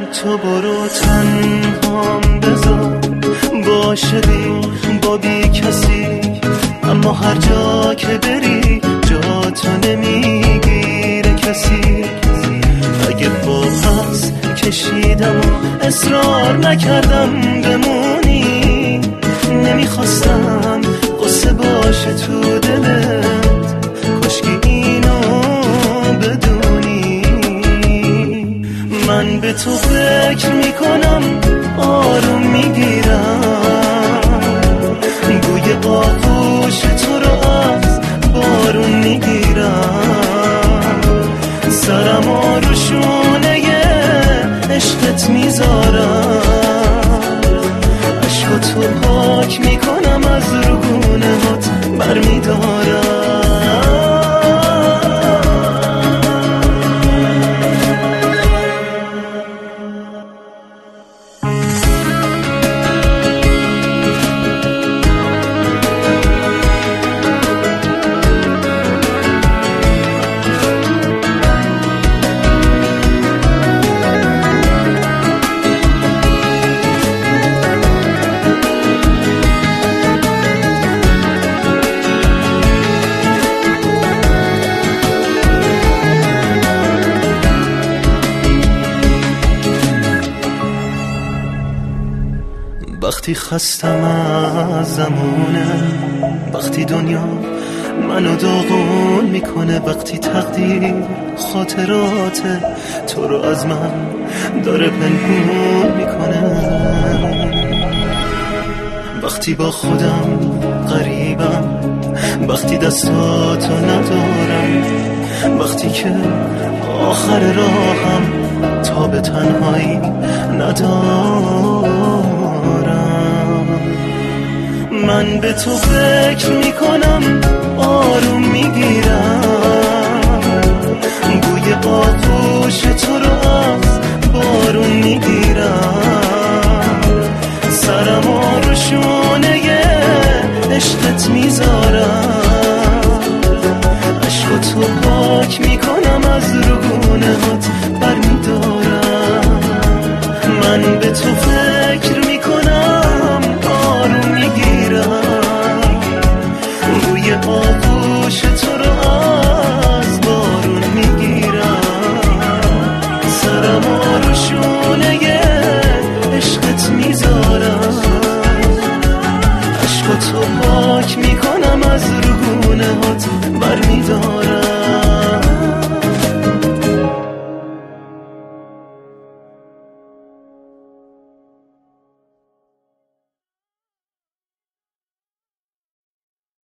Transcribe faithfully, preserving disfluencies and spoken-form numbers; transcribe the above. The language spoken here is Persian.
تو برو تنهام بذار با عاشقی با بی کسی، اما هر جا که بری جا تو نمیگیره کسی. اگه با پس کشیدم و اصرار نکردم بمونی، نمیخواستم قصه باشه تو دلت، کاشکی اینو بدونی. من به تو فکر میکنم آروم میگیرم، بوی آغوش تو رو از بارون میگیرم، سرم آروشونه عشقت میذارم، عشق تو پاک میکنم از رگونه هات برمیدارم. وقتی خستم از زمونه، وقتی دنیا منو داغون میکنه، وقتی تقدیر خاطرات تو رو از من داره پنهون میکنه، وقتی با خودم غریبم، وقتی دستاتو ندارم، وقتی که آخر راهم تا به تنهایی ندارم. من به تو فکر میکنم آروم میگیرم، بوی آغوش تو رو از بارون میگیرم، سرم آروشونه عشقت میذارم، عشق تو پاک میکنم از رگونه هات برمیدارم. من به تو فکر میکنم آروم میگیرم، روی آغوش تو رو از بارون میگیرم، سرم آروشونه عشقت میذارم، عشق تو